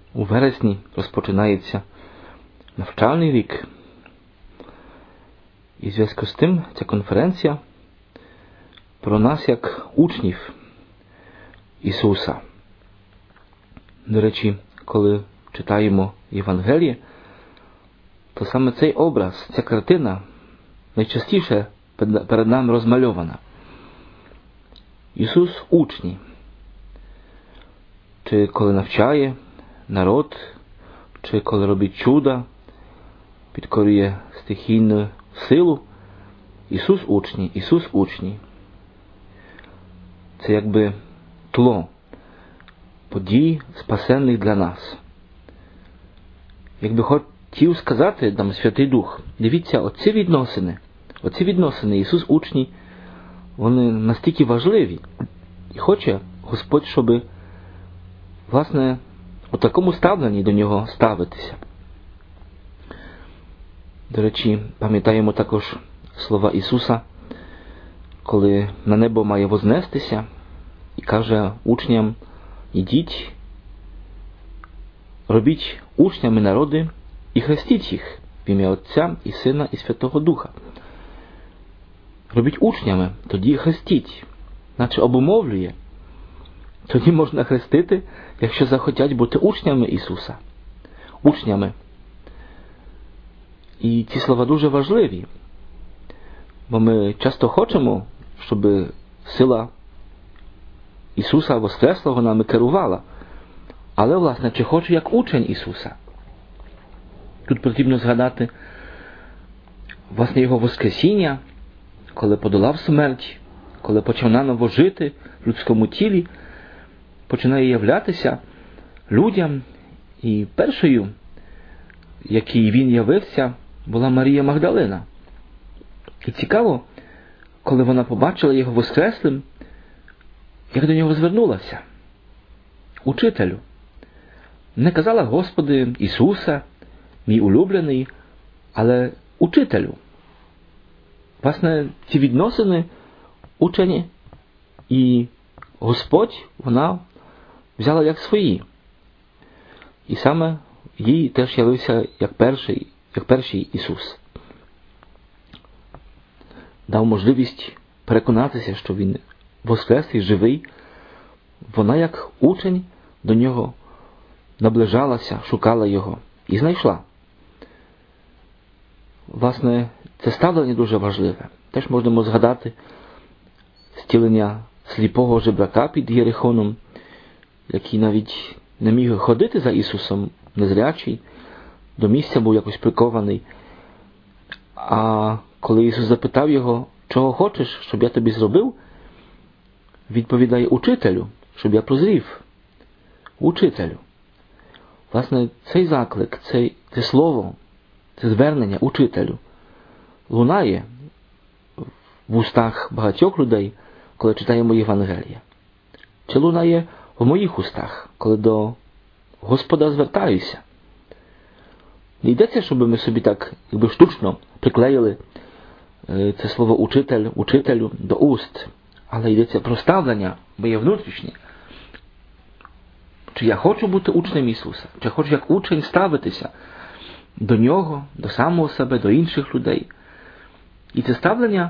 У вересні розпочинається навчальний рік. І в зв'язку з тим ця конференція про нас як учнів Ісуса. До речі, коли читаємо Євангеліє, то саме цей образ, ця картина найчастіше перед нами розмальована. Ісус учні. Чи коли навчає народ, чи коли робить чуда, підкорює стихійну силу, Ісус учні. Це якби тло подій, спасенних для нас. Якби хотів сказати нам Святий Дух, дивіться, оці відносини Ісус учні, вони настільки важливі. І хоче Господь, щоб, власне, у такому ставленні до Нього ставитися. До речі, пам'ятаємо також слова Ісуса, коли на небо має вознестися, і каже учням: ідіть, робіть учнями народи і хрестіть їх в ім'я Отця і Сина і Святого Духа. Робіть учнями, тоді хрестіть, наче обумовлює. Тоді можна хрестити, якщо захотять бути учнями Ісуса. Учнями. І ці слова дуже важливі, бо ми часто хочемо, щоб сила Ісуса Воскреслого нами керувала. Але, власне, чи хочу як учень Ісуса? Тут потрібно згадати, власне, Його Воскресіння, коли подолав смерть, коли почав наново жити в людському тілі, починає являтися людям. І першою, якій він явився, була Марія Магдалина. І цікаво, коли вона побачила його воскреслим, як до нього звернулася. Учителю. Не казала: Господи, Ісусе, мій улюблений, але учителю. Власне, ці відносини учені і Господь вона взяла як свої. І саме їй теж явився як перший Ісус. Дав можливість переконатися, що Він воскреслий, живий. Вона як учень до Нього наближалася, шукала Його і знайшла. Власне, це ставлення дуже важливе. Теж можемо згадати зцілення сліпого жебрака під Єрихоном, який навіть не міг ходити за Ісусом, незрячий, до місця був якось прикований. А коли Ісус запитав його: чого хочеш, щоб я тобі зробив? Відповідає: учителю, щоб я прозрів. Учителю. Власне, цей заклик, це слово, це звернення учителю лунає в устах багатьох людей, коли читаємо Євангелія. Чи лунає в моїх устах, коли до Господа звертаюся? Не йдеться, щоб ми собі так якби штучно приклеїли це слово учителю до уст, але йдеться про ставлення моє внутрішнє. Чи я хочу бути учнем Ісуса? Чи хочу як учень ставитися до Нього, до самого себе, до інших людей? І це ставлення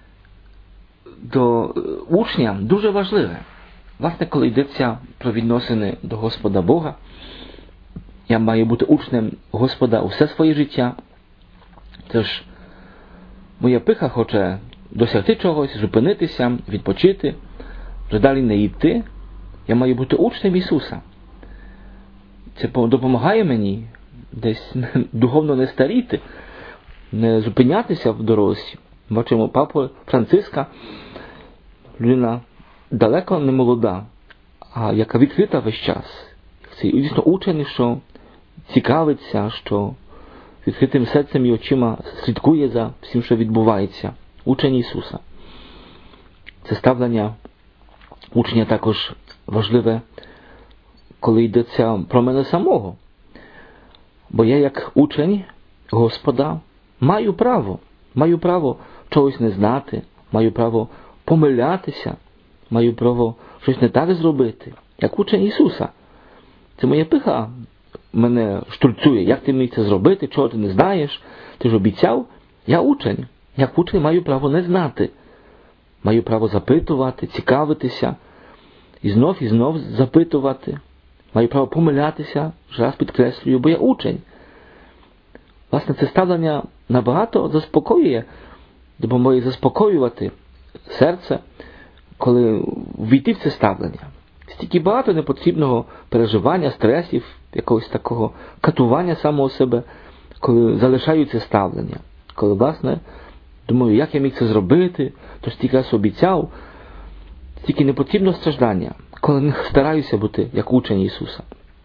до учня дуже важливе. Власне, коли йдеться про відносини до Господа Бога, я маю бути учнем Господа усе своє життя. Тож моя пиха хоче досягти чогось, зупинитися, відпочити, вже далі не йти. Я маю бути учнем Ісуса. Це допомагає мені десь духовно не старіти, не зупинятися в дорозі. Бачимо папу Франциска, людина далеко не молода, а яка відкрита весь час. Це дійсно учений, що цікавиться, що відкритим серцем і очима слідкує за всім, що відбувається. Учень Ісуса. Це ставлення учня також важливе, коли йдеться про мене самого. Бо я як учень Господа маю право чогось не знати, маю право помилятися, маю право щось не так зробити, як учень Ісуса. Це моя пиха мене штурцює, як ти міг це зробити, чого ти не знаєш, ти ж обіцяв, я учень. Як учень маю право не знати. Маю право запитувати, цікавитися, і знов запитувати. Маю право помилятися, вже раз підкреслюю, бо я учень. Власне, це ставлення набагато заспокоює, допомагає заспокоювати серце, коли ввійти в це ставлення. Стільки багато непотрібного переживання, стресів, якогось такого катування самого себе, коли залишаю це ставлення. Коли, власне, думаю, як я міг це зробити, то стільки раз обіцяв, стільки непотрібного страждання, коли не стараюся бути як учень Ісуса.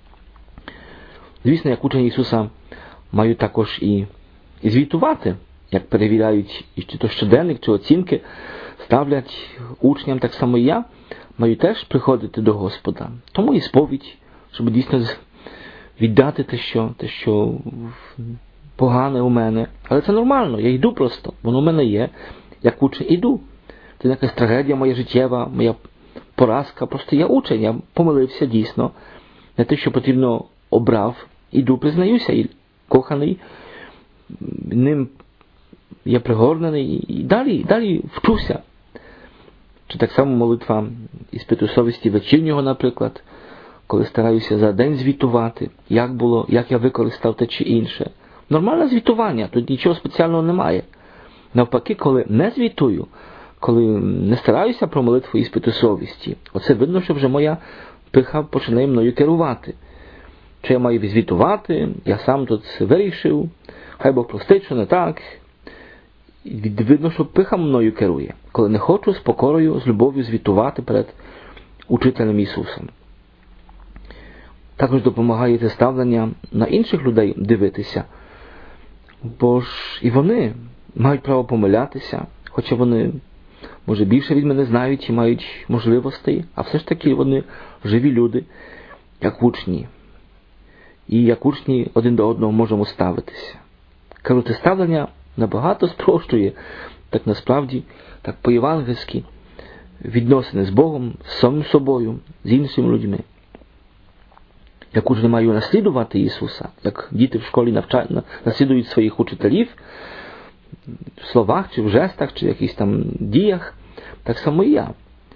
Звісно, як учень Ісуса маю також і звітувати, як перевіряють чи то щоденник, чи оцінки, ставлять учням, так само і я, маю теж приходити до Господа. Тому і сповідь, щоб дійсно віддати те, що погане у мене. Але це нормально, я йду просто, воно в мене є, як учень іду. Це не якась трагедія моя життєва, моя поразка, просто я учень, я помилився дійсно. Не те, що потрібно обрав, іду, признаюся, і коханий, ним я пригорнений, і далі вчуся. Чи так само молитва іспиту совісті вечірнього, наприклад, коли стараюся за день звітувати, як було, як я використав те чи інше. Нормальне звітування, тут нічого спеціального немає. Навпаки, коли не звітую, коли не стараюся про молитву іспиту совісті, оце видно, що вже моя пиха починає мною керувати. Чи я маю звітувати, я сам тут вирішив, хай Бог простить, що не так. Видно, що пиха мною керує, коли не хочу з покорою, з любов'ю звітувати перед учителем Ісусом. Також допомагає це ставлення на інших людей дивитися, бо ж і вони мають право помилятися, хоча вони, може, більше від мене знають і мають можливостей, а все ж таки вони живі люди, як учні. І як учні один до одного можемо ставитися. Кажу, це ставлення набагато спрощує, так насправді, так по-євангельськи, відносини з Богом, з самим собою, з іншими людьми. Як учні маю наслідувати Ісуса, як діти в школі наслідують своїх учителів, в словах, чи в жестах, чи в якихось там діях, так само і я.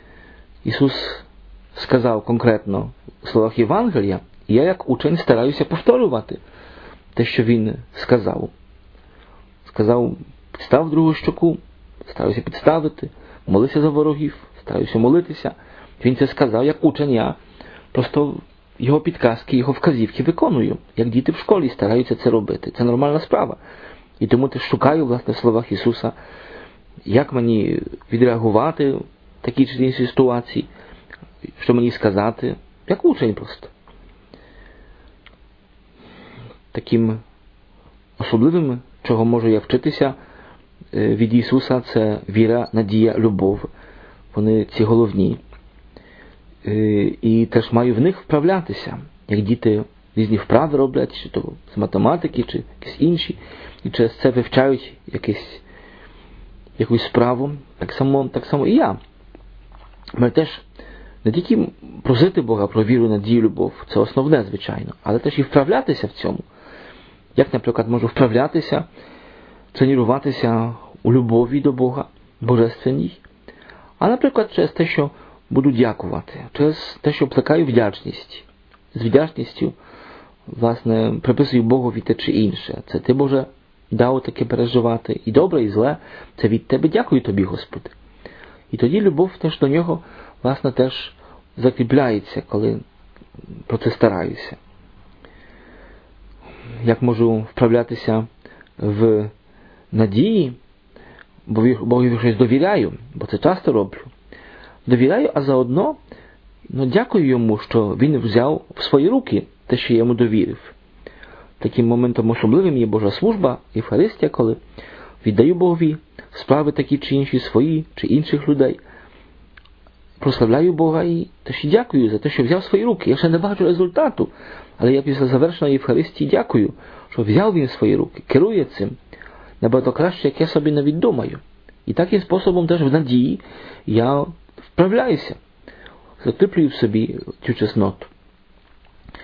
Ісус сказав конкретно в словах Євангелія, і я як учень стараюся повторювати те, що Він сказав. Сказав, підстав другу щоку, стараюся підставити, молився за ворогів, стараюся молитися. Він це сказав, як учень я. Просто його підказки, його вказівки виконую, як діти в школі стараються це робити. Це нормальна справа. І тому теж шукаю, власне, в словах Ісуса, як мені відреагувати в такій чи іншій ситуації, що мені сказати, як учень просто. Таким особливим, чого можу я вчитися від Ісуса, це віра, надія, любов. Вони ці головні. І теж маю в них вправлятися, як діти різні вправи роблять, чи то з математики, чи якісь інші, і через це вивчають якусь справу. Так само і я. Ми теж не тільки просити Бога про віру, надію, любов, це основне, звичайно, але теж і вправлятися в цьому. Як, наприклад, можу вправлятися, тренуватися у любові до Бога, божественній, а, наприклад, через те, що буду дякувати, через те, що плекаю вдячність. З вдячністю, власне, приписую Богові те чи інше. Це Ти, Боже, дав таке переживати. І добре, і зле. Це від Тебе. Дякую Тобі, Господи. І тоді любов теж до Нього, власне, теж закріпляється, коли про це стараюся. Як можу вправлятися в надії, бо Богові щось довіряю, бо це часто роблю. Довіряю, а заодно дякую йому, що він взяв в свої руки те, що я йому довірив. Таким моментом особливим є Божа служба, Євхаристія, коли віддаю Богові справи такі чи інші свої, чи інших людей. Прославляю Бога і теж і дякую за те, що взяв в свої руки. Я ще не бачу результату, але я після завершеної Євхаристії дякую, що взяв він в свої руки, керує цим. Набагато краще, як я собі навіть думаю. І таким способом теж в надії я вправляюся, закріплюю в собі цю чесноту.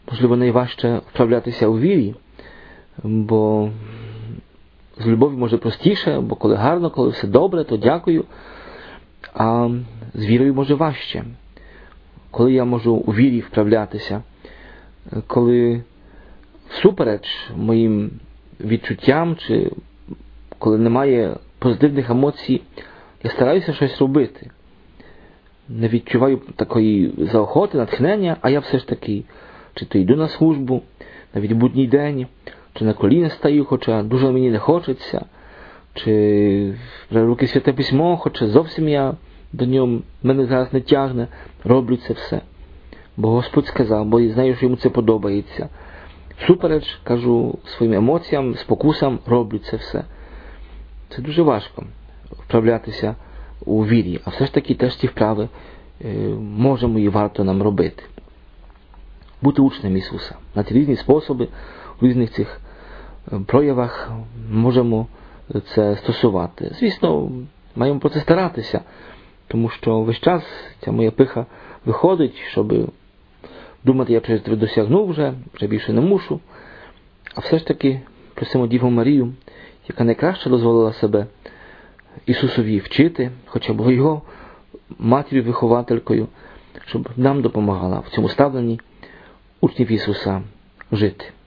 можливо, найважче вправлятися у вірі, бо з любов'ю може простіше, бо коли гарно, коли все добре, то дякую, а з вірою може важче. Коли я можу у вірі вправлятися, коли всупереч моїм відчуттям, чи коли немає позитивних емоцій, я стараюся щось робити. Не відчуваю такої заохоти, натхнення, а я все ж таки чи то йду на службу, навіть будній день, чи на коліна стаю, хоча дуже мені не хочеться, чи в руки Святе Письмо, хоча зовсім я до нього, мене зараз не тягне, роблю це все. Бо Господь сказав, бо я знаю, що йому це подобається. Всупереч, кажу, своїм емоціям, спокусам, роблю це все. Це дуже важко вправлятися у вірі, а все ж таки теж ці вправи можемо і варто нам робити. Бути учнем Ісуса. На ці різні способи, у різних цих проявах можемо це стосувати. Звісно, маємо про це старатися, тому що весь час ця моя пиха виходить, щоб думати, я вже досягнув вже більше не мушу. А все ж таки просимо Діву Марію, яка найкраще дозволила себе Ісусові вчити, хоча була його матір'ю-вихователькою, щоб нам допомагала в цьому ставленні учнів Ісуса жити.